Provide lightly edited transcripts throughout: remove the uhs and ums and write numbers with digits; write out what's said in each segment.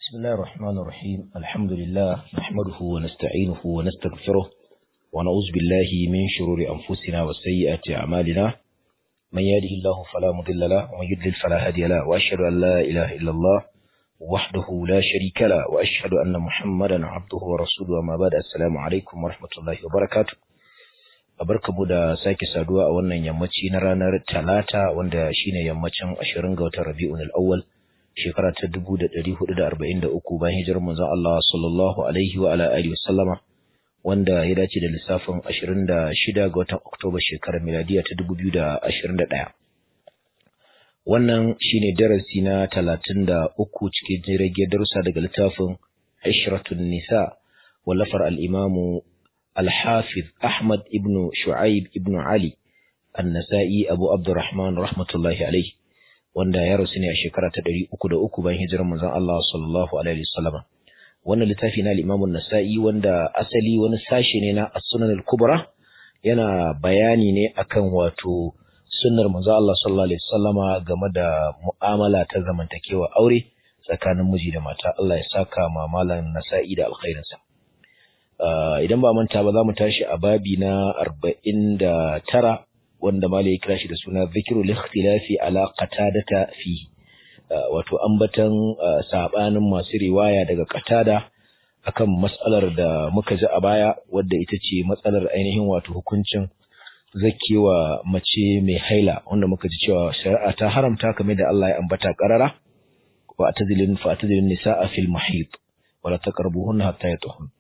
بسم الله الرحمن الرحيم الحمد لله نحمده ونستعينه ونستغفره ونعوذ بالله من شرور أنفسنا وسيئات أعمالنا من يهده الله فلا مضل له ومن يضلل فلا هادي له وأشهد أن لا إله إلا الله وحده لا شريك له وأشهد أن محمدا عبده ورسوله وما بعد السلام عليكم ورحمة الله وبركاته. Barkamu da sake saduwa a wannan yammaci na ranar Talata wanda shine yammacin 20 ga watan Rabiul Awwal shekara ta 1443 bayan hijirar manzon Allah sallallahu alaihi wa ala alihi wasallama wanda ya dace da lissafin 26 ga watan Oktoba shekarar miladiya ta 2021. Wannan shine darasi na 33 cikin jirage darussa daga littafin Ishratun Nisa wallafar al-Imam الحافظ أحمد ابن شعيب ابن علي النسائي أبو عبد الرحمن رحمة الله عليه wanda ya rasu ne a shekara ta 303 bayan hijirar manzon Allah sallallahu alaihi wasallam. Wannan littafi na al-Imam an-Nasa'i wanda asali wani sashe ne na As-Sunan al-Kubra yana bayani ne akan wato sunnar manzon Allah sallallahu alaihi wasallama game da mu'amala ta zamantakewa aure tsakanin miji da mata. Allah ya saka ma malam Nasa'i da alkhairinsa. Idan ba manta ba za mu tashi a babi na 49 wanda malai ya kira shi da suna zikrul ikhtilafi ala qatadata fi wato ambatan sabanin masu riwaya daga qatada akan mas'alar da muka ji a baya wadda ita ce matsalar ainihin wato hukuncin zakewa mace mai haila wanda muka ji cewa shari'a ta haramta kamar da Allah ya ambata qarara wa atazilun nisaa fil mahid wala taqrabuhunna hatta yatuhun.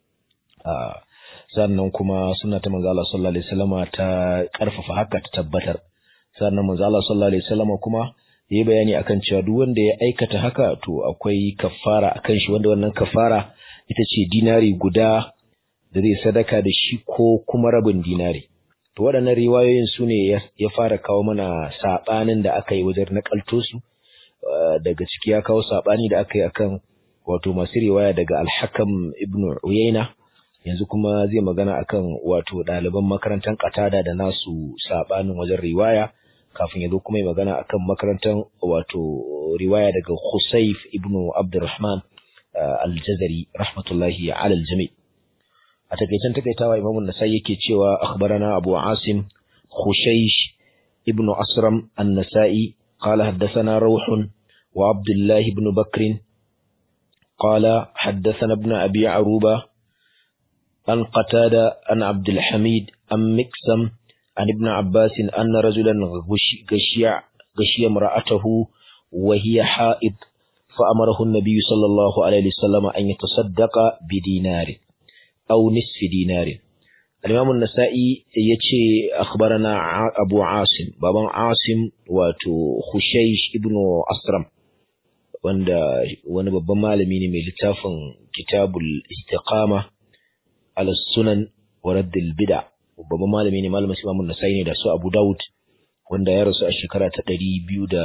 Sannan kuma suna ta manzo Allah sallallahu alaihi wasallama ta karfafa haka ta tabbatar. Sannan manzo Allah sallallahu alaihi wasallama kuma yayi bayani akan cewa duk wanda ya aikata haka to akwai kafara akan shi, wanda wannan kafara ita ce dinari guda da zai sadaka da shi ko kuma rabin dinari. To waɗannan riwayoyin su ne ya fara kawo mana sabanin da aka yi wajen nakalto su. Daga ciki ya kawo sabani da aka yi akan wato masu riwaya daga Al-Hakam ibn Uyayna. Yanzu kuma zai magana akan wato ɗaliban makarantar Qatada da nasu sabanin wajen riwaya, kafin ya zo kuma ya magana akan makarantar wato riwaya daga Khusayf ibn Abdurrahman al-Jazari rahmatullahi ala al-jami'. A takeicen takaitawa Imam an-Nasa'i yake cewa akhbarana Abu Asim Khushaysh ibn Asram an-Nasa'i qala haddathana Rawh wa Abdullah ibn Bakr qala haddathana ibn Abi Aruba عن قتادة عن عبد الحميد عن مكسم عن ابن عباس أن رجلا غشي امرأته وهي حائض فأمره النبي صلى الله عليه وسلم أن يتصدق بدينار أو نصف دينار. الإمام النسائي يتشي أخبرنا أبو عاصم بابا عاصم واتو خشيش ابن أسرم وانا بابا مالمين من لتافن كتاب الاستقامة على السنن ورد البدع. babban malami ne malamin Imam An-Nasa'i ne da su Abu Dawud wanda ya rasu a shekara ta 253.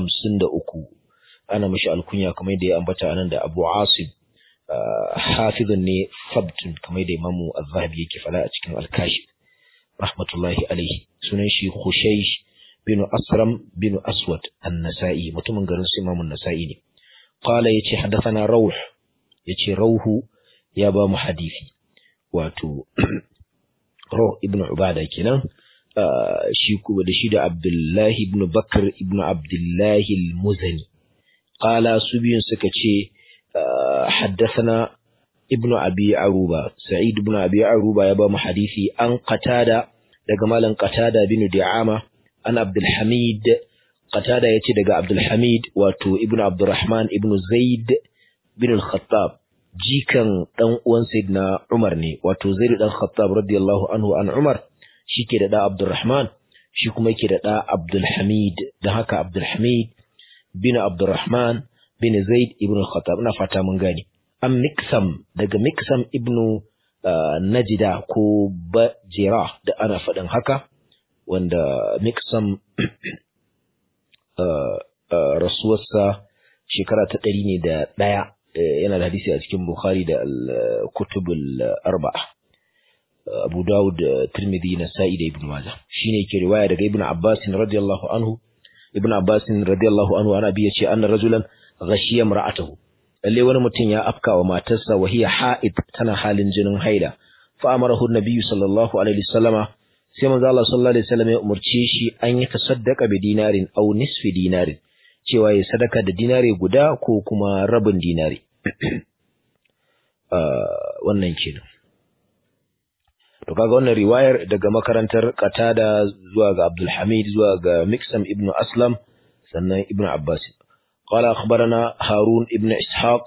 Ana mishi alkunya kamar da ya ambata anan da Abu Asim, hafizun ne sabtun kamar da Imam Az-Zahabi yake fada a cikin Al-Kashif rahmatullahi alaihi. Sunan shi Khushaysh bin Asram bin Aswad An-Nasa'i, mutumin garin su Imam An-Nasa'i ne. Qala yace hadathana Rawh, yace Rawhu ya ba mu hadisi wato Rawh ibn Ubada kenan, shi kuma da shi da Abdullah ibn Bakr ibn Abdullah al-Muzani. Qala su biyun suka ce haddathana ibn Abi Aruba, Sa'id ibn Abi Aruba ya ba mu hadisi an Qatada daga malan Qatada bin Di'ama an Abdul Hamid. Qatada yace daga Abdul Hamid wato ibn Abdurrahman ibn Zaid bin al-Khattab, jikan dan uwan Sayyidina Umar ne, wato Zaid dan Khattab radiyallahu anhu an Umar, shike da da Abdurrahman, shi kuma yake da da Abdul Hamid, dan haka Abdul Hamid bin Abdurrahman bin Zaid ibn Khattab. Ina fata mun gane. An Miksam daga Miksam ibn Najida ko Bajira da ana faɗin haka, wanda Miksam rasuwarsa shekara ta 101. Yana da hadisi a cikin Bukhari da al-Kutubul Arba'a, Abu Dawud, Tirmidhi, Nasa'i da Ibn Majah. Shine yake riwaya daga Ibn Abbas radiyallahu anhu. Ibn Abbas radiyallahu anhu ana biya ce anna rajulan ghashiya imra'atahu, lalle wani mutum ya afkawa matarsa wa hiya ha'id tana halin jinin haila fa amarahu an-nabiy sallallahu alaihi wasallama sai manzo Allah sallallahu alaihi wasallam ya umurce shi an yi tasaddaqa bi dinarin aw nisfi dinarin cewa ya sadaka da dinari guda ko kuma rabin dinari wannan kenan to kaga wannan riwayar daga makarantar Qatada zuwa ga Abdul Hamid zuwa ga Miksam ibn Aslam sannan Ibn Abbas qala akhbarana Harun ibn Ishaq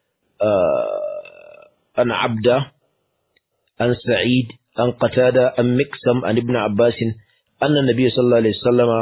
an Abda an Sa'id an Qatada an Miksam an Ibn Abbas anna Nabiy sallallahu alaihi wasallama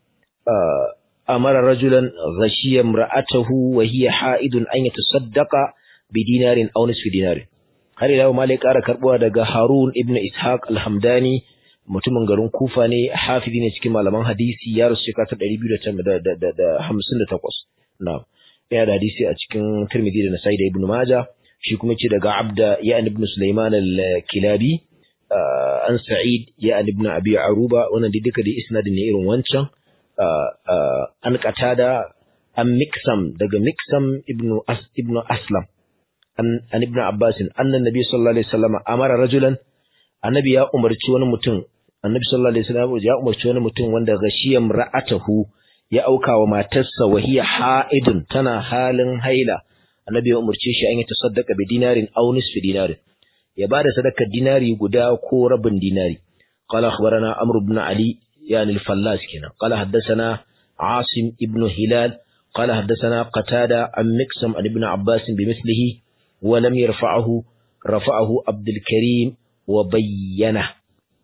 amara rajulan ghashiya imra'atahu wa hiya ha'idun an yatasaddaqa bi dinarin aw nisfi dinarin har ila malik ƙara karbuwa daga Harun ibn Ishaq al-Hamdani mutumin garin Kufa ne hafizi ne cikin malaman hadisi ya rasu shekara 258 na'am ya da hadisi a cikin Tirmidhi da Nasa'i da Ibn Majah shi kuma ce daga Abda ya ibn Sulaiman al-Kilabi an Sa'id ya ibn Abi Aruba wannan duka da isnadin ne irin wancan an Qatada an Miksam daga Miksam ibn Aslam an Ibn Abbas annan Nabi sallallahu alaihi wasallam amara rajulan annabi ya umarci wani mutum annabi sallallahu alaihi wasallam ya umarci wani mutum wanda ghashiyam ra'atahu ya auka wa matarsa wa hiya ha'idun tana halin haila annabi ya umarce shi an yi tasaddaqa bi dinarin aw nisfi dinarin ya bada sadakar dinari guda ko rabin dinari qala akhbarana Amr ibn Ali yani al-Fallas kenan qala haddathana Asim ibn Hilal qala haddathana Qatada an Miksam an Ibn Abbas bimithlihi wa lam yarfa'ahu rafa'ahu Abdul Karim wa bayyana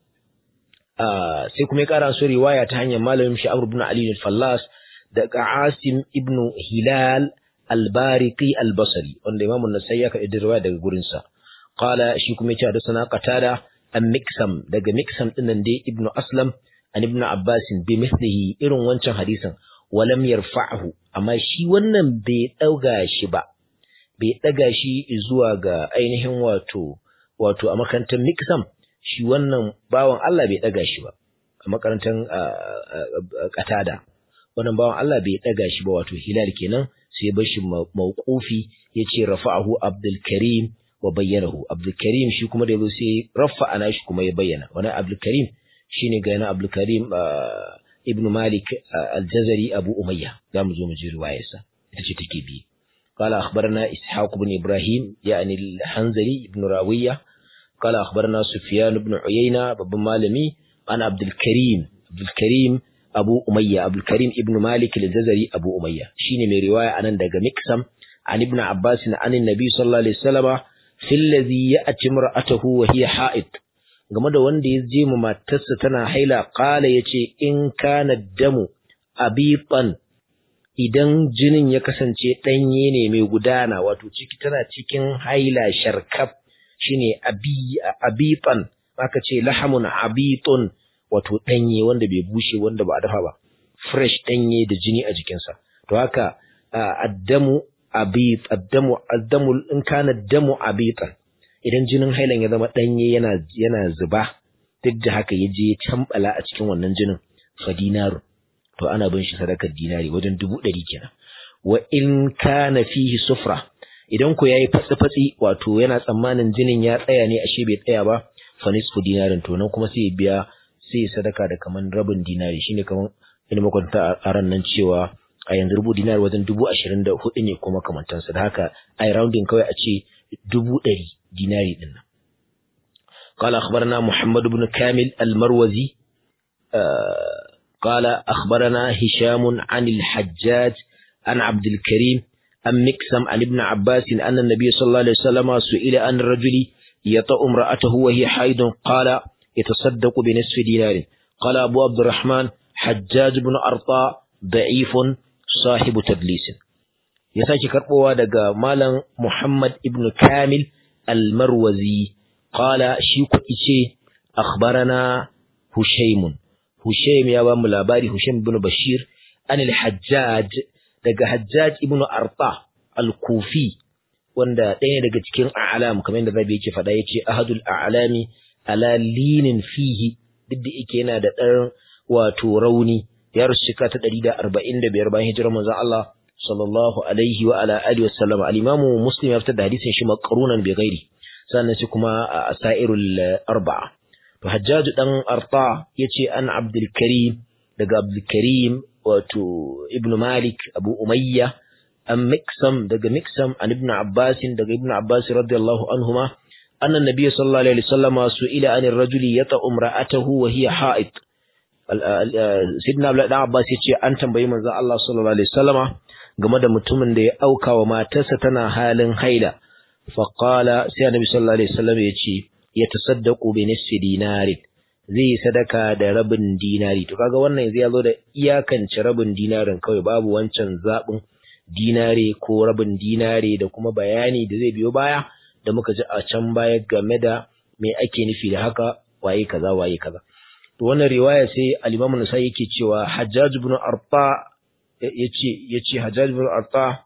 sai kuma ya kara su riwaya ta hanyar malamin shi Amr ibn Ali al-Fallas daga Asim ibn Hilal al-Bariqi al-Basri wanda Imam an-Nasa'i ya kaɗi riwaya daga gurin sa qala shi kuma yace da sana Qatada an Miksam daga Miksam dinnan dai Ibn Aslam an Ibn Abbas bi mithlihi irin wancan hadisin walam yarfa'hu amma shi wannan bai dauga shi ba bai daga shi zuwa ga ainihin wato a makarantar Miksam shi wannan bawan Allah bai daga shi ba a makarantar Qatada wannan bawan Allah bai daga shi ba wato Hilal kenan sai ya bar shi mauqufi yace rafa'ahu Abdul Karim wa bayyanahu Abdul Karim shi kuma da yazo sai rafa'ana shi kuma ya bayyana wannan Abdul Karim shine ga yana Abdul Karim ibn Malik al-Jazari Abu Umayya zamu zo mu ji riwayarsa ita ce take bi قال أخبرنا إسحاق بن إبراهيم يعني الحنزلي بن راوية قال أخبرنا سفيان بن عيينة بن مالمي عن عبد الكريم أبو أمية عبد الكريم ابن مالك الجزري أبو أمية شيني من رواية عن دقى مكسم عن ابن عباس عن النبي صلى الله عليه وسلم في الذي يأتي امرأته وهي حائض game da wanda ya je mu matarsa tana haila qala yace in kana damu abitan idan jinin ya kasance danye ne mai gudana wato ciki tana cikin haila sharkaf shine abitan aka ce lahamun abitun wato danye wanda bai bushe wanda ba a dafa ba fresh danye da jini a jikinsa to haka addamu in kana damu abitan idan jinin hailan ya zama danye yana zuba duk da haka yaje ya tambala a cikin wannan jinin fa dinaru to ana bin shi sadakar dinari wajen 100 kenan wa in kana fihi sufra idan ko yayi fatsi wato yana tsammanin jinin ya tsaya ne ashe bai tsaya ba fa nisfu dinarin to nan kuma sai ya biya sai sadaka da kaman rabin dinari shine kaman ina makwanta a ran nan cewa a yanzu rubu dinari wajen 24,000 ne kuma kamantansa da haka ai rounding kawai a ce 100 dinari din nan قال أخبرنا محمد بن كامل المروزي قال أخبرنا هشام عن الحجاج عن عبد الكريم عن مكسم عن ابن عباس أن النبي صلى الله عليه وسلم سئل عن الرجل يطأ امرأته وهي حائض قال يتصدق بنصف دينار قال أبو عبد الرحمن حجاج بن أرطاء ضعيف صاحب تدليس يساكي كربوا دقا مالا محمد ابن كامل المروزي قال شيكو إيشي أخبرنا هشيم يا بام لاباري هشيم بن بشير أن الحجاج دقا حجاج ابن أرطاء الكوفي wanda ɗaya daga cikin a'lam kamar yadda Zabi yake faɗa yace ahadul a'lami ala linin fihi duk da yake yana da ɗan wato rauni ya rusu shika ta 145 bayan hijirar manzon Allah sallallahu alaihi wa ala alihi wasallam. al-Imam Muslim ya fitar da hadisin shi maqrunan bi ghairi, sannan shi kuma asairul arba'a. to Hajjaj dan Arta yace an Abdul Karim, daga Abdul Karim wato Ibn Malik Abu Umayya, an Miksam daga Miksam, an Ibn Abbas daga Ibn Abbas radiyallahu anhuma anna an-nabiy sallallahu alaihi wasallam su'ila anir rajuli yata'u imra'atahu wa hiya ha'id. Sidna Abdullah dan Abbas yace an tambayi manzon Allah sallallahu alaihi wasallama game da mutumin da ya auka wa matarsa tana halin haila. Faqala, sai annabi sallallahu alaihi wasallam yace yatasaddaqu bi nisfi dinarin, zai sadaka da rabin dinari. To kaga wannan yanzu ya zo da iyakance rabin dinarin kawai, babu wancan zabin dinare ko rabin dinare da kuma bayani da zai biyo baya da muka ji a can baya game da me ake nufi da haka, waye kaza waye kaza. To wannan riwaya sai al-Imam Nasa'i yake cewa Hajjaj ibn Arta yace Hajjaj ibn Arta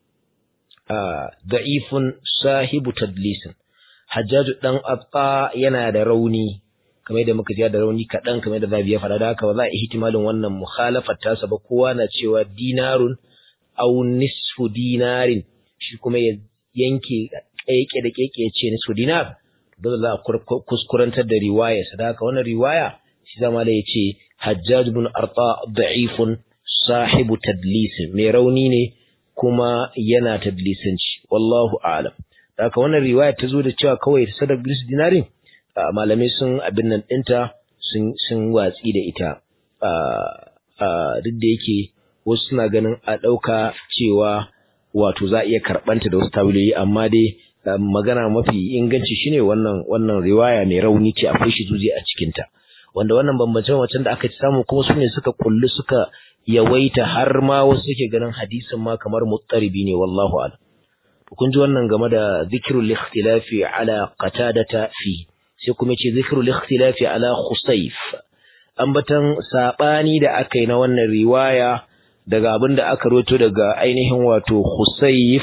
da'ifun sahibu tadlisin. Hajjaj dan Arta yana da rauni, kamar yadda muka ji da rauni kadan, kamar yadda Zabi ya fara. Da haka ba za a ihtimalin wannan mukhalafar tasa ba. Kowa na cewa dinarun aw nisfu dinarin, shi kuma ya yanke keke da keke ya ce nisfu dinar, dole za a kuskurantar da riwaya. Da haka wannan riwaya shi zama da yace Hajjaj ibn Arta da'ifun sahibu tadlis, mai rauni ne kuma yana tadlisanci, wallahu a'lam. Da haka wannan riwaya ta zo da cewa kawai sadaq bis dinarin, malamai sun abin nan dinta sun watsi da ita. Duk da yake wasu suna ganin a dauka cewa wato za a iya karbanta da wasu tawiloyi, amma dai magana mafi inganci shine wannan riwaya mai rauni ce, akwai shi zuzi a cikin ta, wanda wannan bambance-bambancen da aka ci samu kuma sune suka kullu suka yawaita, har ma wasu suke ganin hadisin ma kamar muttaribi ne, wallahu a'lam. Kun ji wannan game da zikrul ikhtilafi ala qatadata fi, sai kuma ce zikrul ikhtilafi ala khusayf, ambatan sabani da aka yi na wannan riwaya daga abin da aka roto daga ainihin wato Khusayf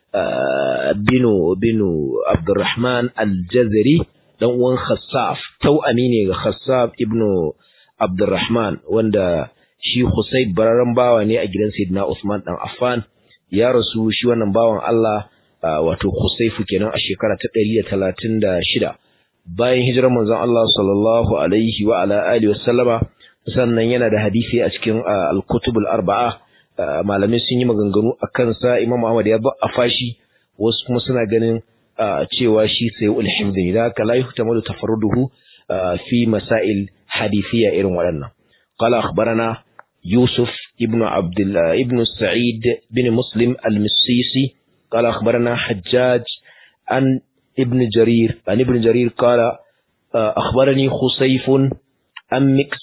binu Abdurrahman al-Jazari, dan uwan Khassaf, tau'ami ne ga Khassaf ibnu Abdurrahman, wanda shi Khusayf bararran bawa ne a gidan Sayyidina Uthman dan Affan. Ya rasu shi wannan bawan Allah wato Khusayf kenan a shekara ta 136 bayan hijirar manzon Allah sallallahu alaihi wa ala alihi wasallama. Sannan yana da hadisi a cikin al-kutubul arba'a, malamai sun yi maganganu akan sa. Imam Ahmad ya ba'afa shi, wasu kuma suna ganin cewa shi sayyul himdi, da haka la yuhtamalu tafarruduhu fi masail hadithiyya irin waɗannan. Qala akhbarana Yusuf ibn Abdullah ibn Sa'id bin Muslim al-Missisi qala akhbarana Hajjaj an ibn Jarir qala akhbarani Khusayf an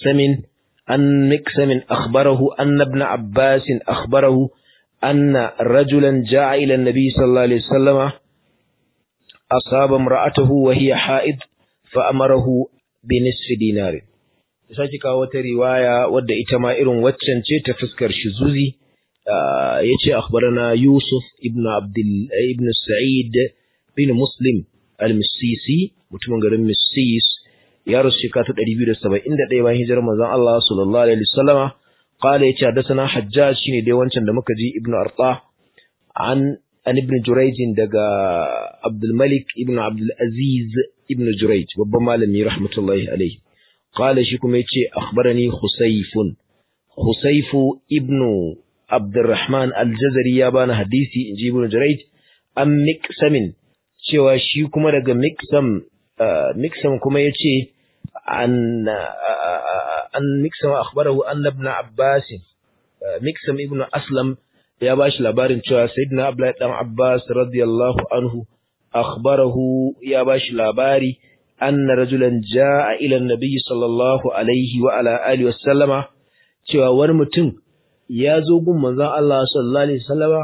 مكسم أخبره أن ابن عباس أخبره أن رجلا جاء إلى النبي صلى الله عليه وسلم أصاب امرأته وهي حائض فأمره بنصف دينار. sake kawo wata riwaya wadda ita ma irin waccan ce ta fuskar shuzuzi. Yace akhbarana Yusuf ibn Sa'id bin Muslim al-Missisi, mutumin garin Missis, ya rasu shekara ta 271 bayan hijirar manzon Allah sallallahu alaihi wasallama. Qala yace hadathana Hajjaj, shine dai wancan da muka ji, ibn Arta, an ibn Jurayj daga Abdul Malik ibn Abdul Aziz ibn Jurayj, babban malami rahmatullahi alaihi. Qala shi kuma yace akhbarani Khusayf ibn Abdurrahman al-Jazari, ya bani hadisi inji ibn Jurayj, an Miksamin, cewa shi kuma daga Miksam kuma yace an Miksam akhbarahu anna ibn Abbas, Miksam ibn Aslam ya bashi labarin cewa sayyidina Abdullah dan Abbas radiyallahu anhu akhbarahu, ya bashi labari anna rajulan jaa ila an-nabi sallallahu alaihi wa ala alihi wasallama, cewa wani mutum ya zo gun manzon Allah sallallahu alaihi wasallama,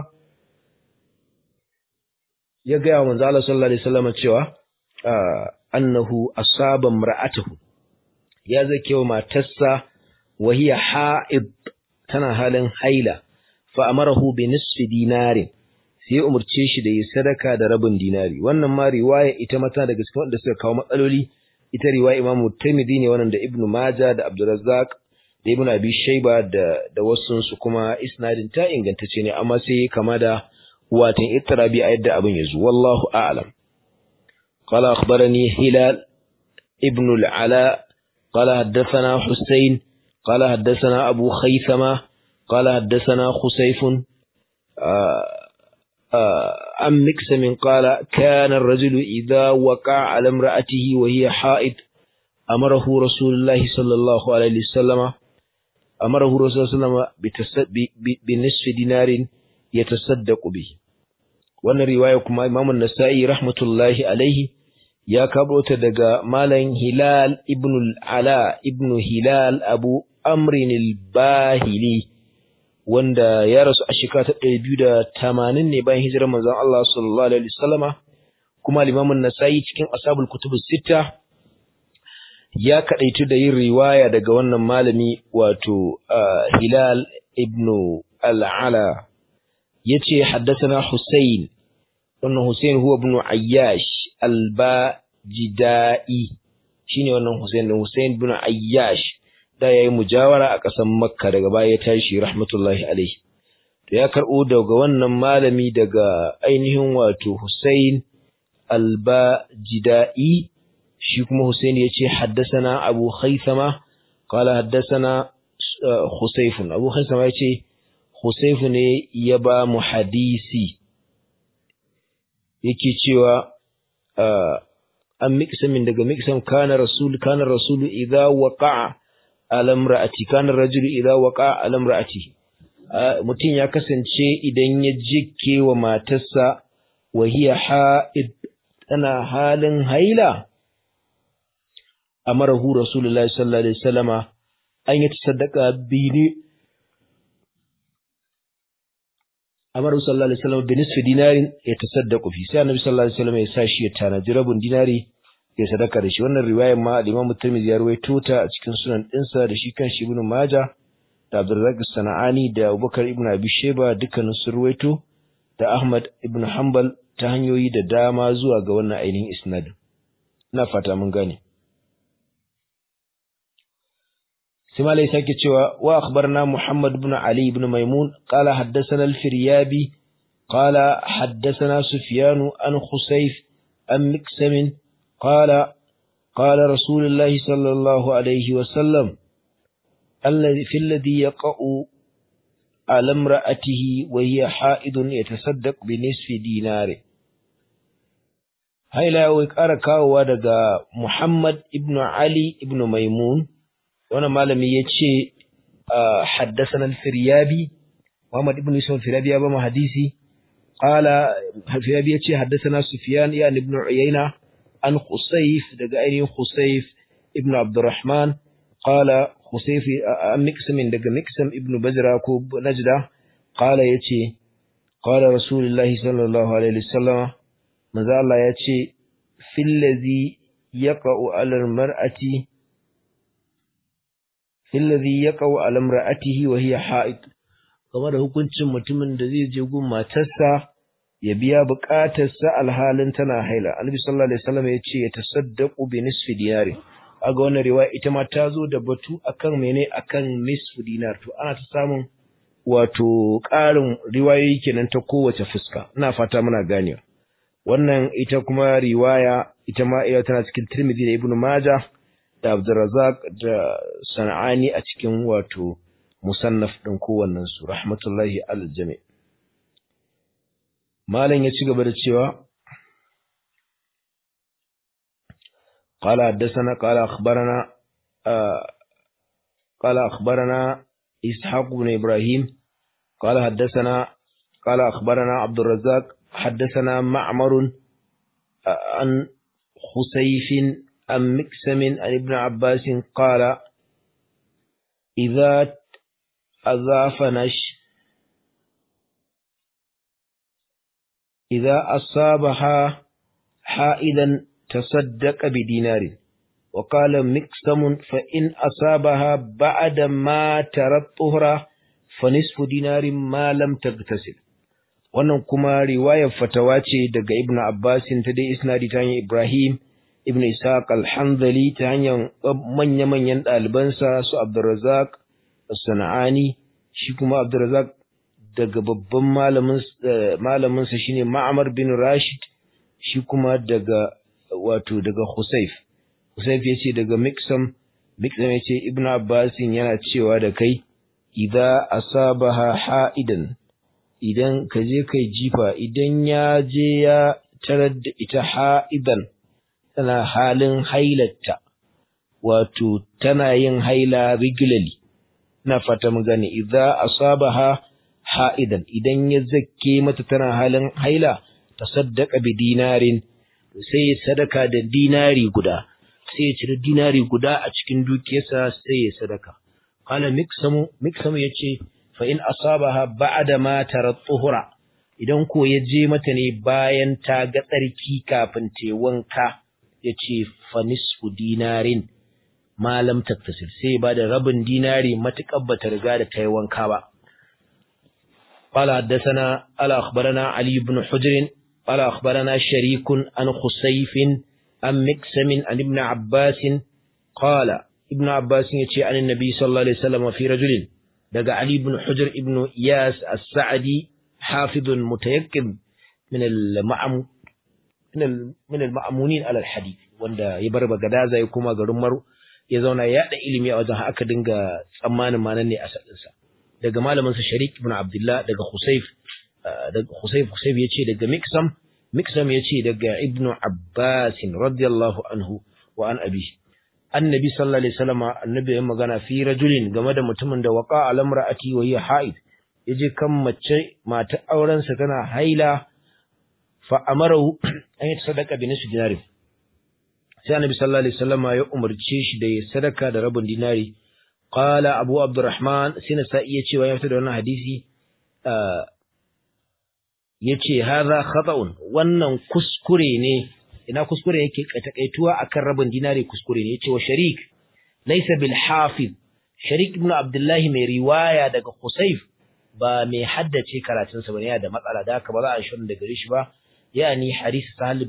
ya ga manzon Allah sallallahu alaihi wasallama cewa annahu asaba imra'atuhu, ya zake wa matarsa wa hiya ha'id, tana halin haila, fa amarahu bi nisfi dinarin, sai ya umurce shi da yi sadaka da rabin dinari. Wannan ma riwaya ita mata daga cikin wanda suka kawo matsaloli. Ita riwaya Imam Tirmidhi ne, wannan da Ibn Majah da Abdurrazzaq da Ibn Abi Shayba da wasu su kuma isnadin ta ingantacce ne amma sai kama da watan ittirabi a yadda abin yazo wallahu a'lam qala akhbarani Hilal ibn al-Ala qala haddathana Husayn qala haddathana Abu Khaythama qala haddathana Khusayf am Miksam qala kana ar-rajulu idha waqa'a 'ala imra'atihi wa hiya ha'id amarahu Rasulullahi sallallahu alaihi wasallam أمره رسول الله صلى الله عليه وسلم بنصف دينار يتصدق به wannan riwaya kuma Imam an-Nasa'i rahmatullahi alaihi ya kabo ta daga malan Hilal ibn al-Ala ibn Hilal Abu Amr al-Bahili wanda ya rasu a shekara ta 280 ne bayan hijirar manzon Allah sallallahu alaihi wasallama kuma Imam an-Nasa'i cikin ashabul kutubus sittah ya kadaitu da yin riwaya daga wannan malami wato Hilal ibn al-Ala yace haddathana Husayn wannan Husayn huwa ibn Ayyash al-Bajidai shine wannan Husayn ibn Ayyash da yayi mujawara a kasan Makka daga baya ya tashi rahmatullahi alaihi to ya karbo daga wannan malami daga ainihin wato Husayn al-Bajidai shi kuma Husayn yace haddathana Abu Khaythama qala haddathana Khusayf Abu Khaythama yace Khusayf ne ya ba mu hadisi yake cewa an Miksamin daga Miksam kana rasulu idza waqa'a ala imra'ati kana rajulu idza waqa'a ala imra'ati mutun ya kasance idan ya jikke wa matarsa wa hiya ha'id tana halin haila amarahu Rasulullahi sallallahu alaihi wasallama an yi tasaddaqa bi Amar sallallahu alaihi wasallam bi nisfi dinarin ya tasaddaqu fi sai Annabi sallallahu alaihi wasallam ya sa shi ya tanaji rabin dinari ya sadaka da shi wannan riwayar ma Imam Tirmidhi ya rawaito ta a cikin sunan dinsa da shi kanshi Ibn Majah da Abdurrazzaq Sana'ani da Abubakar ibn Abi Shayba dukkanin su rawaito da Ahmad ibn Hanbal ta hanyoyi da dama zuwa ga wannan ainihin isnadin ina fata mun gane سما ليس كتشوا وأخبرنا محمد بن علي بن ميمون قال حدثنا الفريابي قال حدثنا سفيان عن خسيف عن مكسم قال رسول الله صلى الله عليه وسلم في الذي يقع على امرأته وهي حائض يتصدق بنصف دينار هاي لا ويكاركا ودغا محمد ابن علي ابن ميمون wannan malami yace haddathana al-Firyabi Muhammad ibn Yusuf al-Firyabi ya ba mu hadisi qala al-Firyabi yace haddathana Sufyan ibn Uyayna an Khusayf daga ainihin Khusayf ibn Abdurrahman qala Khusayf an Miksam daga Miksam ibn Bajra ko Najda qala yace qala Rasulullahi sallallahu alaihi wasallam manzo Allah yace fil ladhi yaqa'u 'ala al-mar'ati alladhi yaqau ala imra'atihi wa hiya ha'id game da hukuncin mutumin da zai je gun matarsa ya biya bukatarsa alhalin tana haila annabi sallallahu alaihi wasallam ya ce ya tasaddaqu bi nisfi dinari aga wannan riwaya ita ma ta zo da batu akan mene akan nisfi dinar to ana ta samun wato ƙarin riwayoyi kenan ta kowace fuska ina fata muna ganewa wannan ita kuma riwaya ita ma tana cikin Tirmidhi da Ibn Majah da Abdurrazzaq da Sana'ani a cikin wato musannaf din kowannen su rahmatullahi al-jami' malan ya ci gaba da cewa qala haddathana qala akhbarana Ishaq ibn Ibrahim qala akhbarana Abdurrazzaq haddathana Ma'mar an Khusayf عن مكسم عن ابن عباس قال إذا أصابها حائدا تصدق بدينار وقال مكسم فإن أصابها بعد ما ترى الطهر فنصف دينار ما لم تغتسل wannan kuma riwayar fatawa ce daga Ibn Abbas ta dai isnadi ta Ibrahim Ibn Ishaq al-Hanzali ta hanyar manya-manyan ɗalibansa su Abdurrazzaq as-Sana'ani shi kuma Abdurrazzaq daga babban malamin sa shine Ma'mar bin Rashid shi kuma daga Husayf yace daga Miksam yace Ibn Abbas yana cewa da kai idza asabaha ha'idan idan ka je kai jifa idan ya je ya tarar da ita ha'idan tana halin hailatta wato tana yin haila regularly na fata mu gane idza asabaha ha'idan idan ya zakke mata tana halin haila tasaddaqa bi dinarin sai sadaka da dinari guda sai ya cire dinari guda a cikin dukiyarsa sai ya sadaka qala miksamu yace fa in asabaha ba'da ma tarattuhura idan ko ya je mata ne bayan ta ga tsarki kafin ta wanka yace fa nisfu dinarin malam tattasil sai ba da rabin dinari matukar bata riga da ta yi wanka ba qala haddathana akhbarana ali ibn hujr qala akhbarana sharikun an khusayf an miksam an ibn abbas qala ibn abbas yace an annabi sallallahu alaihi wasallam fi rajulin daga ali ibn hujr ibn iyas as-sa'di hafidun mutayakkib min al-ma'am min al-ma'munin ala al-hadith wanda ya bar bagadaza ya kuma garin maru ya zauna ya da ilimi a wajen aka dinga tsammanin manan ne asalinsa daga malamin sa Sharik ibn Abdullah daga Husayf yace daga Miksam yace daga Ibn Abbas radiyallahu anhu wa an abi annabi sallallahu alaihi wasallam annabi ya magana fi rajulin game da mutumin da waqa al-imra'ati wa hiya haid yaje kan mace mata auren sa tana haila fa amarahu an yi sadaka bi nisfi dinari sai annabi sallallahu alaihi wasallam ya umarce shi da ya sadaka da rabin dinari qala abu abdurrahman sina sai yace wa ya fita da wannan hadisi yace hadha khata'un wannan kuskure ne ina kuskure yake takaituwa akan rabin dinari kuskure ne yace wa sharik laysa bil hafiz sharik ibn abdullah mai riwaya daga Husayf ba mai haddace karatun sa bane yana da matsala da haka ba za a shirin da gare shi ba yani hadith sahal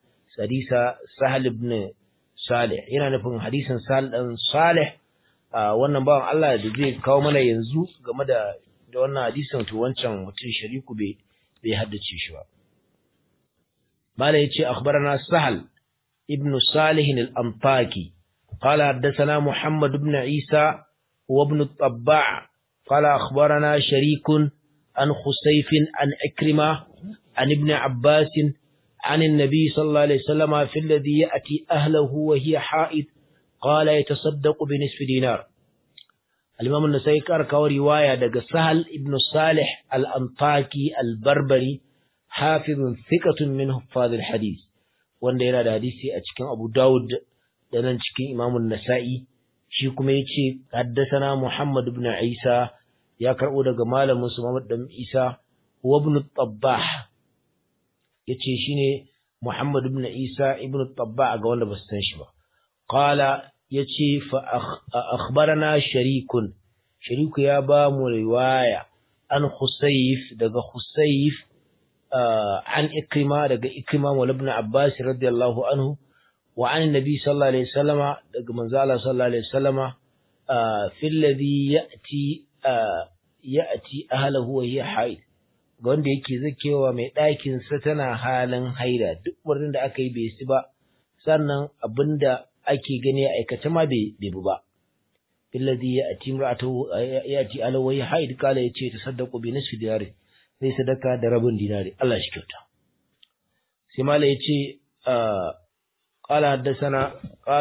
ibn salih yana nufin hadisin sahal dan salih wannan bawan Allah da zai kawo mana yanzu game da wannan hadisin to wancan mutum shariku bai haddace shi ba mala yace akhbarana sahal ibn salih al-antaki qala haddathana muhammad ibn isa wa ibn at-tabba' qala akhbarana sharikun an khusayf an ikrima an ibn abbas عن النبي صلى الله عليه وسلم في الذي يأتي أهله وهي حائض قال يتصدق بنصف دينار الإمام النسائي كاركا رواية دقى سهل ابن صالح الأنطاكي البربري حافظ ثقة من حفاظ الحديث وان دينا دا حديثي أتكين أبو داود دانا تكين إمام النسائي شيكم يتشي حدثنا محمد بن عيسى يكرأو دقى مالا مسلمة دم عيسى وابن الطباح yace shine Muhammad ibn Isa ibn Tabba ga wanda ba su san shi ba qala yace fa akhbarana shariku ya ba mu riwaya an Husayf daga Husayf an Ikrima daga Ikrima wa ibn Abbas radiyallahu anhu wa an nabi sallallahu alaihi wasallama daga manzo Allah sallallahu alaihi wasallama fil ladhi ya'ti ahlihi wa hiya haid ga wanda yake zakewa mai ɗakin sa tana halin haida duk wurin da aka yi bai su ba sannan abinda ake gani a aikace ma bai bu ba billadhi ya'ti imra'atu ya'ti alawai haid kala yace tasaddaqu bi nisfi dinari sai sadaka da rabin dinari Allah shi kyauta sai mala yace qala haddathana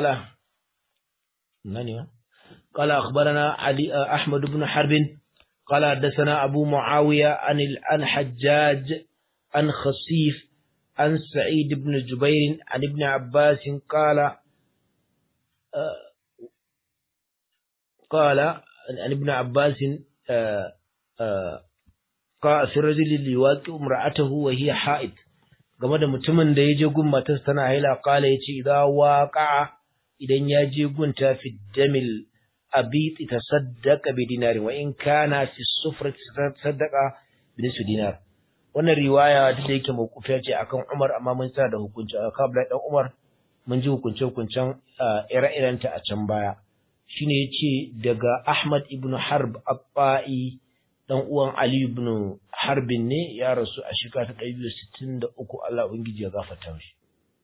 qala akhbarana ali ahmad ibn harb قال حدثنا أبو معاوية عن حجاج عن خصيف عن سعيد بن جبير عن ابن عباس قال عن ابن عباس قال في الرجل اللي يواقع امرأته وهي حائض game da mutumin da yaje gun matarsa tana haila kala yace idza waqa'a idan yaje gunta fi damil abit tasaddaqa bi dinar wa in kana fi sufrati tasaddaqa bi nisfi dinar wannan riwaya duk da yake mawqufiya ce akan Umar amma mun tsaya da hukunci aka Abdullahi dan Umar mun ji hukuncen ire-irenta a can baya shine yace daga Ahmad ibn Harb at-Ta'i dan uwan Ali ibn Harb ne ya rasu a shekara ta 163 Allah ubangiji ya gafarta mishi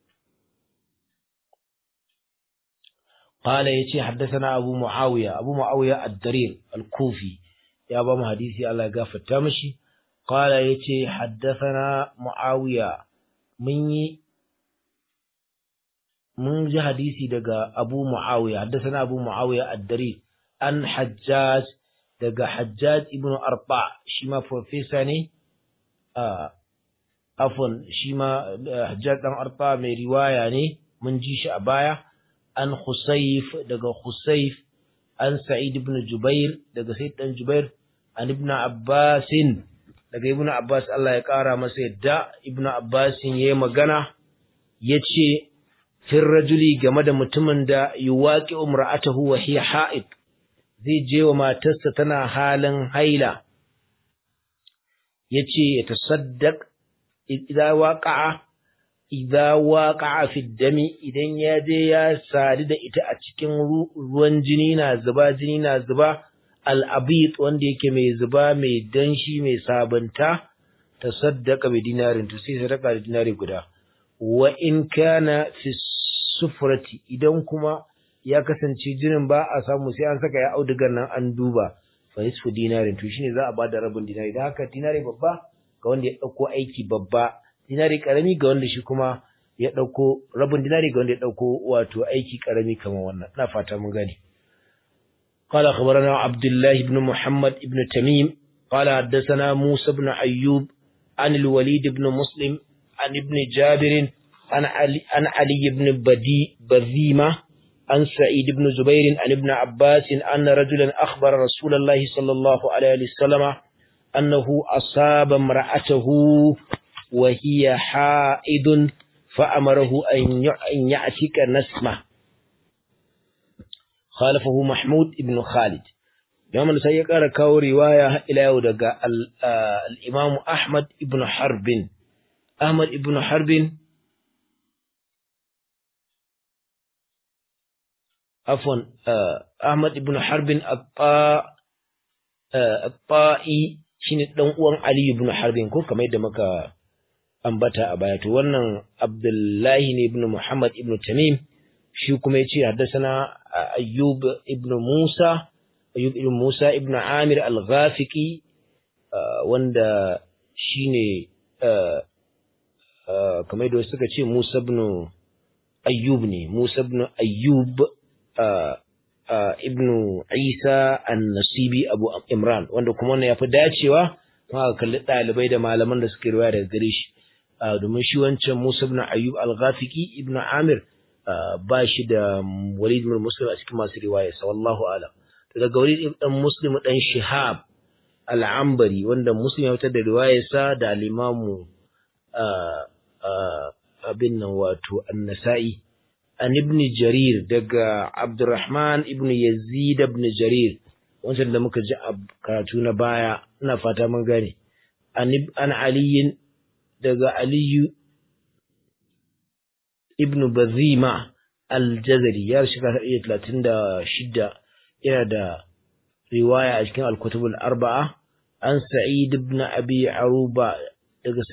قال يتي حدثنا أبو معاوية الدرير الكوفي يا أبا حديثي الله يغفر تامشي قال يتي حدثنا معاوية من جه حديثي دغا أبو معاوية حدثنا أبو معاوية الدرير أن حجاج دغا حجاج ابن أرطاع شيما بروفيساني عفوا شيما حجاج ابن أرطاع من رواية ني من جيش أبايا an Khusayf daga Khusayf an Sa'id ibn Jubair daga Sa'id dan Jubair an Ibn Abbas daga Ibn Abbas Allah ya kara masa yadda Ibn Abbas yayi magana yace fir rajuli game da mutumin da yuwaqi umra'atahu wa hiya ha'id zai je wa matarsa tana halin haila yace ya tasaddaq idza waqa'a fi dami idan ya je ya sadu da ita a cikin ruwan jini na zuba al-abid wanda yake mai zuba mai danshi mai sabunta tasaddaqa bi dinarin to sai sadaka da dinari guda wa in kana fi sufrati idan kuma ya kasance jinin ba a samu sai an saka ya audugan nan an duba fa nisfu dinarin to shine za a bada rabin dinari dan haka dinari babba ga wanda ya dauko aiki babba dinari karami ga wanda shi kuma ya dauko rabin dinari ga wanda ya dauko wato aiki karami kamar wannan ina fata mun gane qala khabarana abdullah ibn muhammad ibn tamim qala haddathana musa ibn ayyub an al-walid ibn muslim an ibn jabir an ali ibn bazima an sa'id ibn zubair an ibn abbas anna rajulan akhbara rasulullahi sallallahu alaihi wasallam annahu asaba imra'atahu وهي حائض فأمره أن يعتق نسمة خالفه محمود ابن خالد يوم سيقرأ كاو رواية إلى يودق الإمام أحمد ابن حرب أحمد ابن حرب الطائي shine dan uwan Ali ibn Harbin ko kamar yadda muka ambata a baya to wannan Abdullahi ne ibn Muhammad ibn Tamim shi kuma yace haddathana Ayyub ibn Musa ibn Amir al-Ghafiqi wanda shine kamar yadda suka ce Musa ibn Ayyub ibn Isa an-Nasibi Abu Imran wanda kuma wannan yafi dacewa ma kalli dalibai da malaman da suke riwaya daga gare shi domin shi wancan Musa ibn Ayyub al-Ghafiqi ibn Amir ba shi da Walid ibn Muslim a cikin masu riwaya wallahu a'lam daga Walid ibn Muslim dan Shihab al-Ambari wanda Muslim ya fitar da riwayarsa da al-Imam abin nan wato An-Nasa'i an ibn Jarir daga Abdurrahman ibn Yazid ibn Jarir wancan da muka ji a karatu na baya ina fata mun gane an Ali daga Ali ibn Bazima al-Jazari ya shiga 36 yana da riwaya a cikin al-Kutub al-Arba'a an Sa'id ibn Abi Aruba daga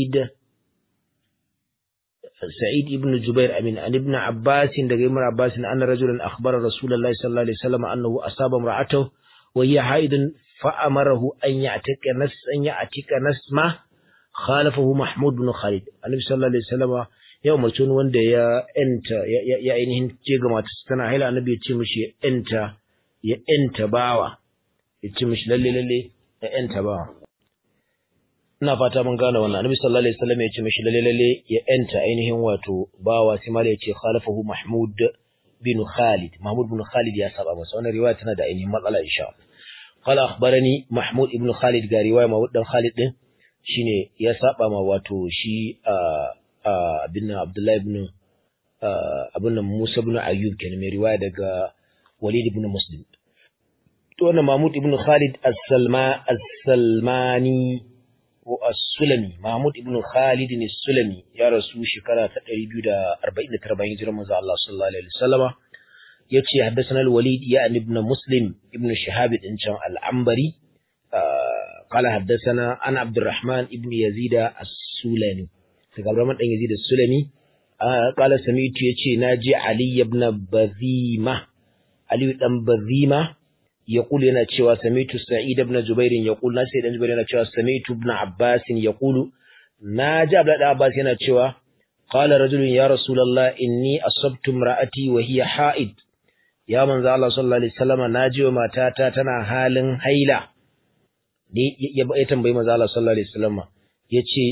Sa'id ibn Jubair an ibn Abbas daga Ibn Abbas anna rajulan akhbara Rasulullahi sallallahu alaihi wasallam annahu asaba imra'atahu wa hiya haidun fa amarahu an ya'tika nasma khalafahu Mahmud ibn Khalid annabi sallallahu alaihi wasallam ya umarci wanda ya ainihin ce ga matarsa tana haila annabi ya ce mishi ya enta bawa ya ce mishi lalle ya enta bawa ina fata mun gane wannan annabi sallallahu alaihi wasallam ya ce mishi lalle ya enta ainihin wato bawa sai mala ya ce khalafahu Mahmud bin Khalid ya saba masa wannan riwaya tana da ainihin matsala insha Allah qala akhbarani Mahmud ibn Khalid ga riwaya Mahmud dan Khalid din shine ya saba ma wato shi abin Abdullahi ibn abin Musa ibn Ayyub kenan mai riwaya daga Walid ibn Muslim to wannan Mahmud ibn Khalid as-Salmani ko as-Sulami Mahmud ibn Khalid as-Sulami ya rasu shekara ta 249 bayan hijirar manzo Allah sallallahu alaihi wasallama yace haddathana al-Walid ya ibn Muslim ibn Shihab din can al-Anbari qala haddathana an Abdurrahman ibn Yazid as-Sulami daga Abdurrahman dan Yazid as-Sulami qala sami'tu yace naji Ali ibn Bazima Ali dan Bazima yaqulu yana cewa sami'tu Sa'id ibn Jubair yaqulu na sai dan Jubair yana cewa sami'tu ibn Abbas yaqulu naji Abdullah Abbas yana cewa qala rajulun ya rasulullah inni asabtu imra'ati wa hiya ha'id ya manzo Allah sallallahu alaihi wasallam naji wa matata tana halin haila ya tambayi manzo Allah sallallahu alaihi wasallam yace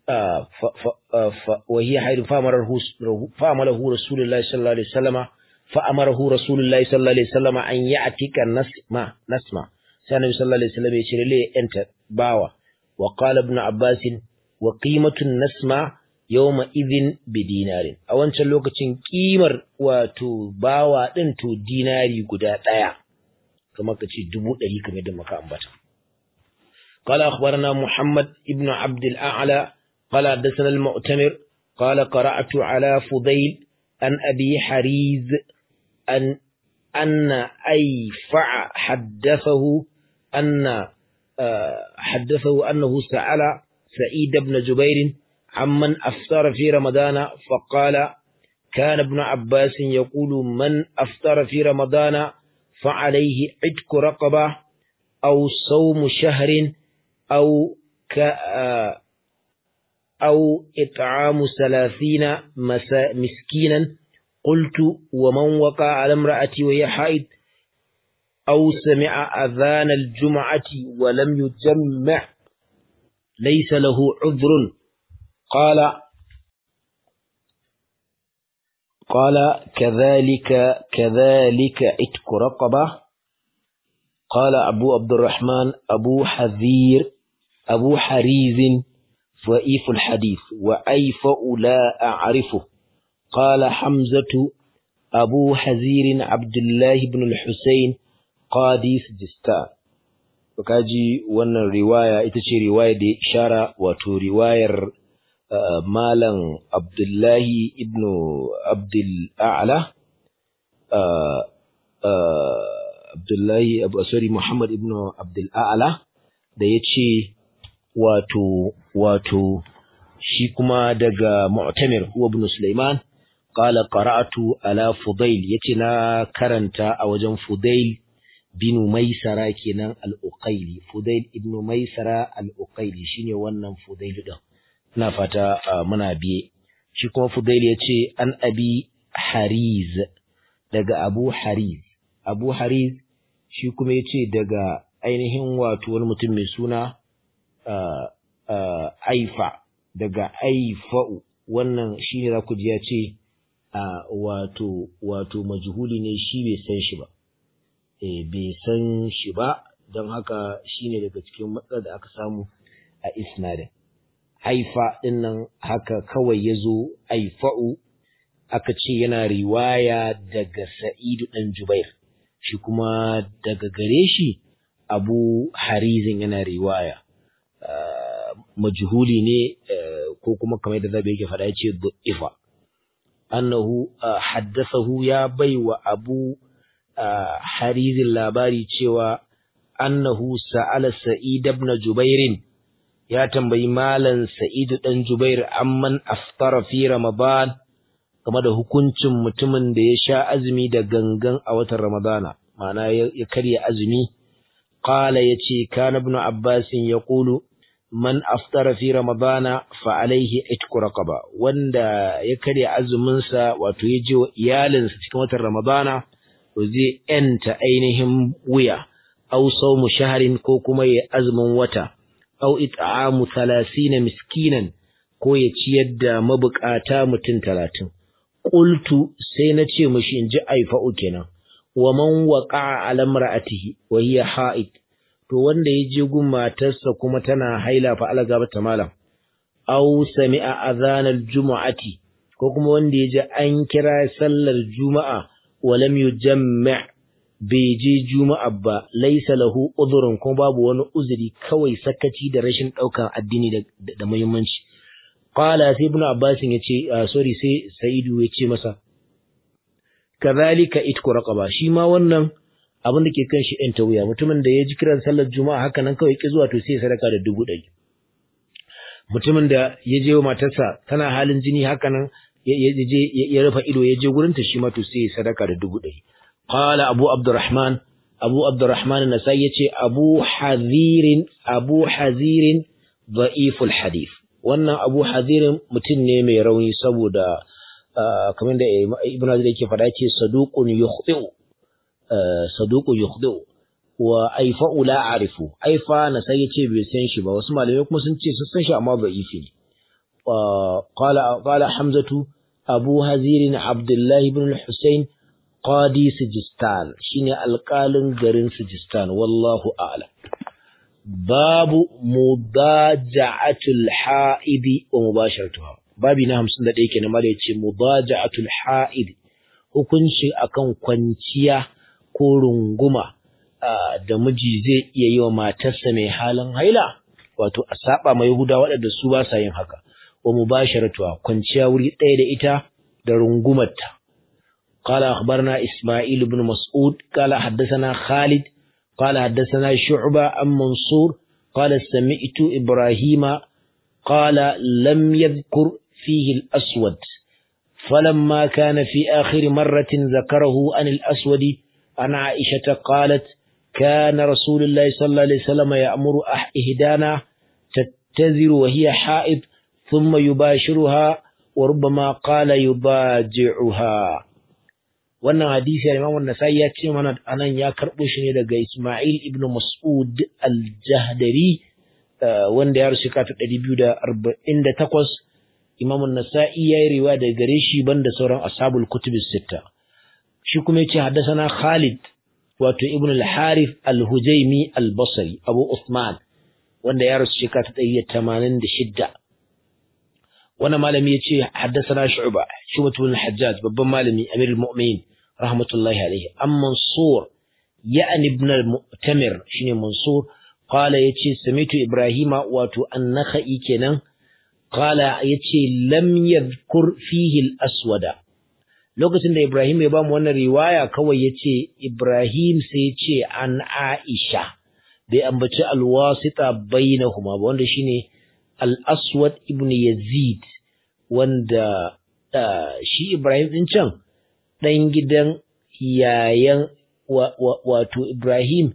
wa hiya haid fa amalahu rasulullahi sallallahu alaihi wasallam fa amarahu rasulullahi sallallahu alaihi wasallam an ya'tika nasma sai annabi sallallahu alaihi wasallam ya ce lalle enta bawa wa qala ibn abbas wa qimatu nasma yawma idhin bidinarin a wancan lokacin kimar wato bawa din to dinari guda daya kamar kace 100 kamar da muka ambata قال أخبرنا محمد ابن عبد الأعلى قال حدثنا المؤتمر قال قرأت على فضيل أن أبي حريز أن أيفع حدثه أنه سأل سعيد بن جبير عمن أفطر في رمضان فقال كان ابن عباس يقول من أفطر في رمضان فعليه عتق رقبة أو صوم شهر أو إطعام 30 مسكينا قلت ومن وقع على امرأتي وهي حائض أو سمع أذان الجمعة ولم يجمع ليس له عذر قال كذلك عتق رقبة قال أبو عبد الرحمن أبو حريز ضعيف الحديث وأيفأ لا أعرفه قال حمزة أبو حزير عبد الله بن الحسين قاضي سجستان وكاجي وانا رواية itace riwaya da ishara wato riwayar malam Abdullahi ibn Abdul A'la Muhammad ibn Abdul A'la da yace wato shi kuma daga Mu'tamir huwa ibn Sulaiman qala qara'atu ala Fudail yace na karanta a wajen Fudail bin Maisara kenan al-Uqayli Fudail ibn Maisara al-Uqayli shine wannan Fudail din ina fata muna biye shi kuma Fudail yace an Abi Hariz daga Abu Hariz shi kuma yace daga ainihin wato wani mutum mai suna Aifa daga Aifa'u wannan shine za ku ji ya ce wato majhuli ne shi bai san shi ba bai san shi ba don haka shine daga cikin matsalar da aka samu a isnadin Aifa din nan haka kawai yazo Aifa'u aka ce yana riwaya daga Sa'idu dan Jubair shi kuma daga gare shi Abu Harizin yana riwaya majhuli ne ko kuma kamar da zabe yake faɗa yace du'ifa annahu haddathahu ya baiwa Abu Harizin labari cewa annahu sa'ala Sa'id ibn Jubair ya tambayi malan Sa'id dan Jubair amman aftara fi Ramadan game da hukuncin mutumin da ya sha azumi da gangan a watan Ramadana ma'ana ya karya azumi qala yace kana ibn Abbas yaqulu man aftara fi ramadana fa alaihi itqu raqaba wanda ya karya azumin sa wato ya je wa iyalinsa cikin watan ramadana to zai enta ainihin wuya aw sawmu shahrin ko kuma ya azumin wata aw it'amu 30 miskinan ko ya ciyar da mabukata mutum 30 qultu sai na ce mishi inji Aifa'u kenan wa man waqa'a ala imra'atihi wa hiya ha'id to wanda ya je gun matarsa kuma tana haila fa alaga bata malam aw sami'a adhanal jumu'ati ko kuma wanda ya ji an kira sallar juma'a wa lam yujamma' bai je juma'a ba laysa lahu udhrun kuma babu wani uzuri kawai sakaci da rashin daukan addini da muhimmanci qala sai ibnu abbas yace sai Sa'idu yace masa kadhalika itqu raqaba shi ma wannan abin da ke kan shi ɗan tawiya mutumin da ya ji kiran sallar juma'a haka nan kawai ki zuwa to sai ya sadaka da 100. Mutumin da ya je wa matarsa tana halin jini haka nan ya rufa ido ya je gurin ta shi ma to sai ya sadaka da 100. Qala Abu Abdurrahman an-Nasai yace Abu Hazirin da'iful hadith. Wannan Abu Hazirin mutum ne mai rauni saboda kamar da Ibn Hazm yake faɗa yake saduqun yukhdi'u wa aifa'u la a'rifu. Aifa Nasai yace bai san shi ba, wasu malamai kuma sun ce sun san shi amma da'ifi ne. qala Hamzatu Abu Hazirin Abdullah ibn al-Husayn qadi Sijistan, shine alƙalin garin Sijistan, wallahu a'lam. Babu mudaja'atul ha'idi wa mubasharatuha. Babi na 51 kenan mallai yace mudaja'atul ha'idi, hukunci akan kwanciya ko runguma da miji zai iya yi wa matarsa mai halin haila, wato a saba mai Yahuda waɗanda su ba sa yin haka. Wa mubasharatuha, kwanciya wuri ɗaya da ita da rungumarta. قال أخبرنا إسماعيل بن مسعود قال حدثنا خالد قال حدثنا شعبة عن منصور قال سمعت إبراهيم قال لم يذكر فيه الأسود فلما كان في آخر مرة ذكره عن الأسود عن عائشة قالت كان رسول الله صلى الله عليه وسلم يأمر إهدانا تتذر وهي حائض ثم يباشرها وربما قال يضاجعها. Wannan hadisi Imam an-Nasa'i ya ce mana anan ya karbo shi ne daga Isma'il ibn Mas'ud al-Jahdari wanda ya rasu kafin 248. Imam an-Nasa'i ya yi riwaya daga gare shi banda sauran ashabul kutubus sitta. Shi kuma yace haddathana Khalid wato ibn al-Harith al-Hujaymi al-Basri Abu Uthman wanda ya rasu kafin 186. Wannan malami yace haddathana Shu'ba ibn al-Hajjaj babban malami Amirul Mu'minin rahmatullahi alayhi am Mansur ya'ni ibn al-Mu'tamir shine Mansur qala yace samitu Ibrahima wato an-Nakhai kenan qala yace lam yadhkur fihi al-aswada. Lokacin da Ibrahim ya ba mu wannan riwaya kawai yace Ibrahim sai yace an Aisha bai ambaci al-wasita bainahuma ba wanda shine al-Aswad ibn Yazid wanda shi Ibrahim din can dan gidan yayan wato Ibrahim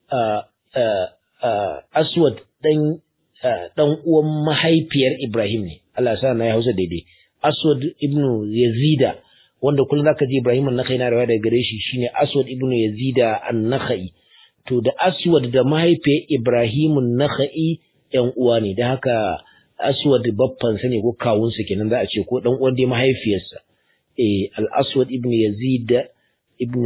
Aswad dan uwan mahaifiyar Ibrahim ne. Allah sa na ya Hausa daidai. Aswad ibn Yazida wanda kullum zaka ji Ibrahim an-Nakhai na rawa daga gare shi shine Aswad ibn Yazida an-Nakhai. To da Aswad da mahaifiyar Ibrahim an-Nakhai ƴan uwa ne, da haka Aswad babban sa ne ko kawun sa kenan za a ce ko dan uwan dai mahaifiyarsa. Al-Aswad ibn Yazid ibn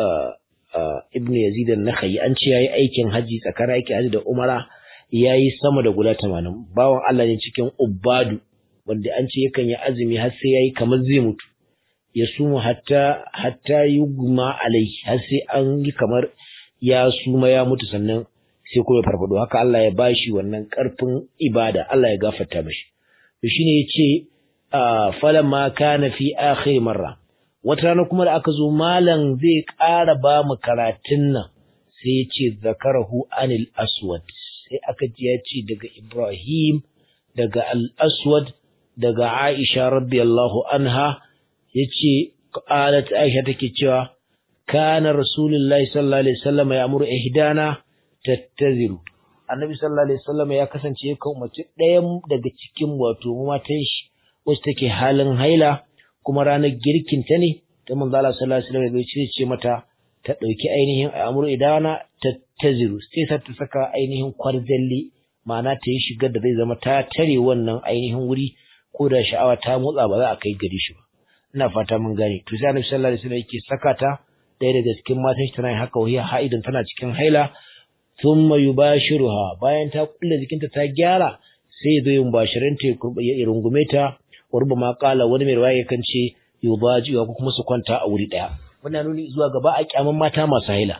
Yazid an-Nakhai an ce yayi aikin haji tsakanin aikin haji da Umara yayi sama da guda 80. Bawan Allah ne cikin Ubbadu wanda an ce yakan yi azumi har sai yayi kamar zai mutu. Ya sumu hatta yugma alai har sai an yi kamar ya suma ya mutu sannan sai kuma farfado. Haka Allah ya bashi wannan karfin ibada, Allah ya gafarta mishi. To shine yace falamma kana fi akhir marra, wata rana kuma da aka zo malam zai ƙara ba mu karatun nan sai yace zakarahu anil aswad, sai aka ji ya ce daga Ibrahim daga al-Aswad daga Aisha radiyallahu anha yace qalat Aisha take cewa kana rasulullahi sallallahu alaihi wasallam ya'muru ihdana tattaziru. Annabi sallallahu alaihi wasallam ya kasance yakan umarci ɗayan daga cikin wato matan shi wacce take halin haila kuma ranar girkin ta ne, ta manzo Allah sallallahu alaihi wasallam bai ce mata ta dauki ainihin amru idana tattaziru, sai ta saka ainihin kwarjalli, ma'ana ta yi shigar da zai zama ta tare wannan ainihin wuri ko da sha'awa ta motsa ba za a kai gari shi ba. Ina fata mun gane. To sai Annabi sallallahu alaihi wasallam yake saka ta ɗaya daga cikin matan shi tana haka wahiya haidan tana cikin haila, thumma yubashiruha, bayan ta kulle jikinta ta gyara sai ya zo yin bashirinta ya rungume ta, warba ma kala wani mai riwaya kan ce yubajiwa ko kuma su kwanta a wuri daya. Wannan nuni zuwa gaba a kyaman mata masu haila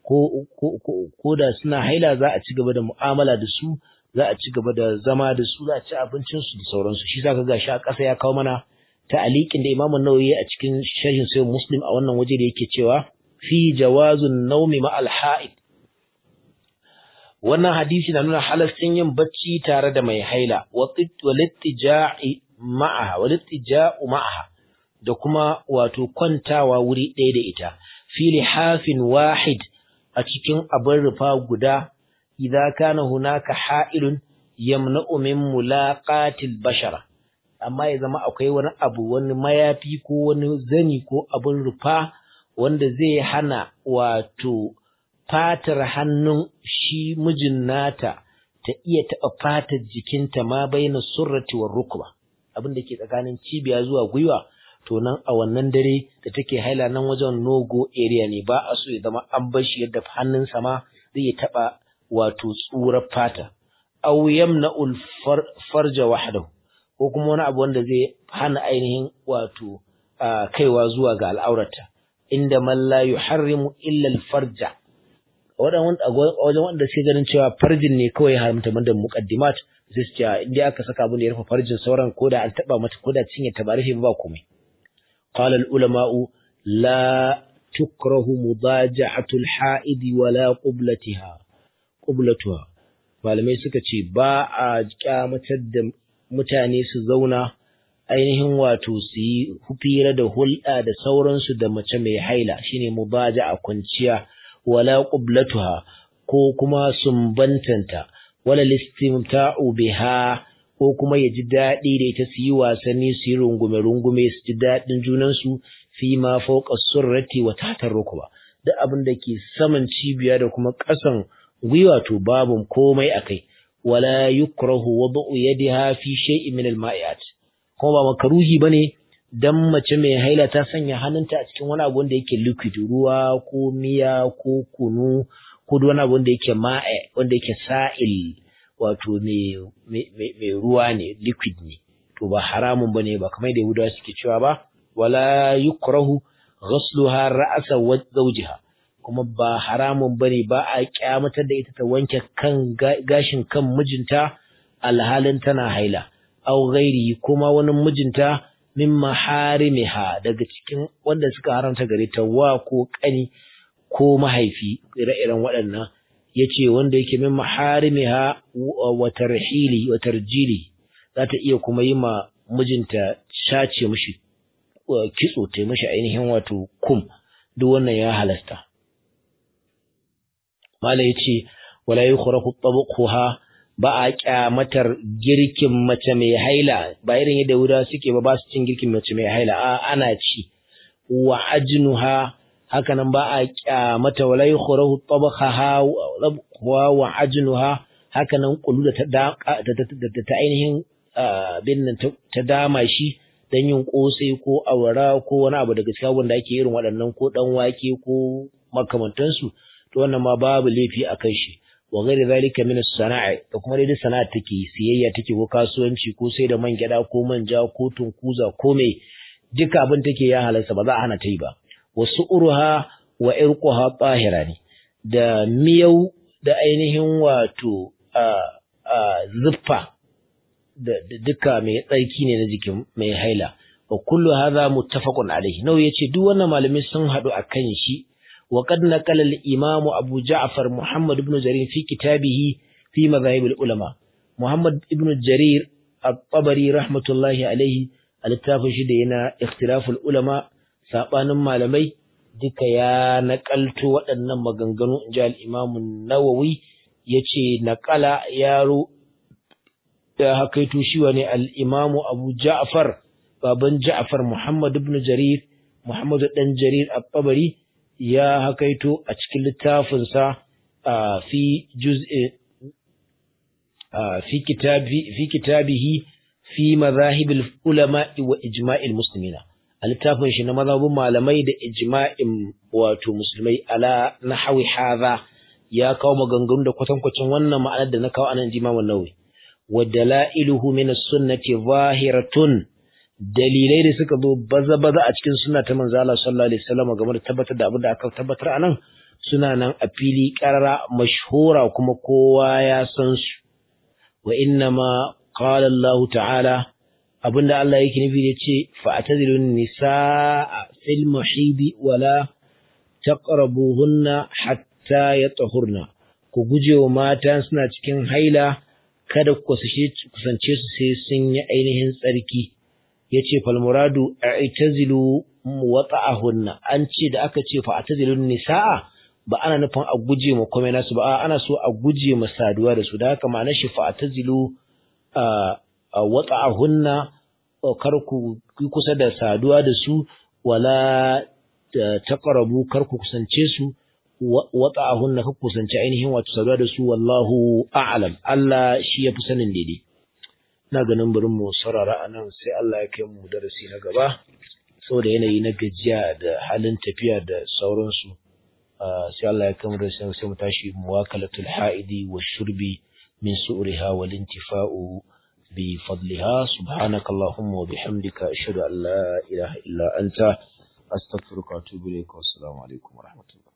ko da suna haila za a ci gaba da mu'amala da su, za a ci gaba da zama da su, za a ci abincin su da sauransu. Shi zaka ga shi a ƙasa ya kawo mana ta'liqin da Imam an-Nawawi a cikin sharhin Sahih Muslim a wannan waje da yake cewa fi jawazun nawmi ma'al ha'id. Wannan hadisi na nuna halastin yin bacci tare da mai haila walittija'u ma'aha da kuma wato kwantawa wuri ɗaya da ita fi lihafin wahid a cikin abin rufa guda idza kana hunaka ha'ilun yamna'u min mulaqatil bashara, amma ya zama akwai wani abu, wani mayafi ko wani zani ko abin rufa wanda zai hana wato fatar hannun shi mijin nata ta iya taɓa fatar jikinta ma baina surrati war rukba, abin da ke tsakanin cibiya zuwa gwiwa, to nan a wannan dare da take haila nan wajen no-go area ne, ba a so ya zama an bar shi yadda hannunsa ma zai taɓa wato tsurar fata. Aw yamna'ul farja wahdahu, ko kuma wani abu wanda zai hana ainihin wato kaiwa zuwa ga al'aurata, inda man la yuharrimu illa al-farja, wajen wanda suke ganin cewa farjin ne kawai haramta da muqaddimat, sai su ce inda aka saka abin da ya rufe farjin sauran koda an taba mata koda cinye ta ba rufe ba komai. Qala al-ulama'u la tukrahu mudaja'atu al-ha'id wala qublatuha. Malamai suka ce ba a kyamatar da mutane su zauna ainihin wato su yi hufira da hulɗa da sauransu da mace mai haila, shine mubaja'a, kwanciya, wala qublatuha ko kuma sumbantanta, wala listimta'u biha ko kuma ya ji daɗi da ita, su yi wasanni, su yi rungume su ji daɗin junansu fi ma fawqa surrati wa tahta rukba, duk abin da ke saman cibiya da kuma ƙasan gwiwa to babu komai akai. Wala yukrahu wad'u yadiha fi shay'in min al-ma'iat, kuma ba makaruhi bane dan mace mai haila ta sanya hannunta a cikin wani abu wanda yake liquid, ruwa ko miya ko kunu ko wani abu wanda yake ma'a, wanda yake sa'il, wato mai ruwa ne, liquid ne, to ba haramun bane, ba kamar da Yahudawa suke cewa ba. Wala yukrahu ghasluha ra'sa zawjiha, kuma ba haramun bane, ba a kyamatar da ita ta wanke kan gashin kan mijinta alhalin tana haila, aw ghairi, kuma wani mijinta min maharimiha, daga cikin wanda suka haramta gare ta, wa ko kani ko mahaifi, ire-iren waɗannan yace wanda yake min maharimiha wa tarjili, za ta iya kuma yi ma mijinta shace mishi kitso, ta mishi ainihin wato kum, duk wannan ya halasta. Mala yace wala yukhrahu tabquha, ba a kyamatar girkin mace mai haila, ba irin yadda Yahudawa suke ba su cin girkin mace mai haila, ana ci. Wa ajnuha, haka nan ba a kyamata, wala yukhrahu tabqaha wa ajnuha, haka nan kullu da ta ainihin binnan ta dama shi dan yin kosai ko awara ko wani abu daga cikin wanda ake irin waɗannan, ko dan wake ko makamantansu, to wannan ma babu laifi akan shi. Wa ghairi zalika min as-sana'i, da kuma dai sana'a take, siyayya take ko kasuwanci ko sai da man gyada ko manja ko tunkuza ko mai, duka abin take ya halarsa, ba za a hana ta yi ba. Wasu urha wa irquha tahirani, da miyau da ainihin wato zuffa da duka mai tsarki ne na jikin mai haila. Wa kullu hadha muttafaqun alayhi, nau yace duk wannan malamai sun hadu akan shi. وقد نقل الإمام أبو جعفر محمد بن جرير في كتابه في مذاهب العلماء. محمد بن جرير الطبري رحمة الله عليه الاتفاق شدينا اختلاف العلماء سابان malamai duka ya nakalto waɗannan maganganu, inja al-Imam an-Nawawi yace naqala yaro da hakaito shi wani al-Imam Abu Ja'far, baban Ja'far Muhammad ibn Jarir, Muhammad dan Jarir at-Tabari, ya hakaito a cikin littafinsa fi kitabihi fi madhahibil ulama wa ijma'il muslimina, a littafin shi na mazhabin malamai da ijma'in wato musulmai, ala nahwi hadha, ya kawo maganganu da kwatankwacin wannan ma'anar da na kawo anan Imam an-Nawawi. Wa dalailuhu min as-sunnati zahiratun, dalilai da suka zo baza-baza a cikin sunna ta manzo Allah sallallahu alaihi wasallam game da tabbatar da abin da aka tabbatar anan, suna nan a fili qarara mashhura kuma kowa ya san su. Wa inna ma qala Allah ta'ala, abinda Allah yake nufi da ce fa'tazilun nisaa fil mahidi wala taqrabuhunna hatta yatahurna, ku gujewa mata suna cikin haila, kada ku kusance su sai sun yi ainihin tsarki. Yace fal muradu a'tazilu wata'ahunna, an ce da aka ce fa'tazilun nisaa ba ana nufin a guje ma komai nasu ba, ana so a guje ma saduwa da su. Da haka ma'anar shi fa'tazilu wata'ahunna, kar ku kusa da saduwa da su, wala taqrabu, kar ku kusance su, wata'ahunna, kar ku kusance ainihin wato saduwa da su. Wallahu a'lam, Allah shi yafi sanin daidai. Ina ganin bari mu sarara anan, sai Allah ya kai mu darasi na gaba, saboda yanayi na gajiya da halin tafiya da sauransu. sai Allah ya kai mu darasi sai mu tashi muwakalatul haidi wa shurbi min su'riha wal intifa'u بفضلها. سبحانك اللهم وبحمدك أشهد أن لا إله إلا أنت أستغفرك وأتوب إليك والسلام عليكم ورحمة الله.